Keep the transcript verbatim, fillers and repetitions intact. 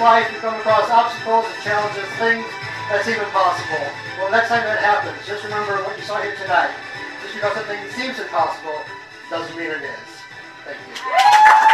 life you come across obstacles and challenges, things that's even possible. Well, next time that happens, just remember what you saw here tonight. Just because something seems impossible doesn't mean it is. Thank you.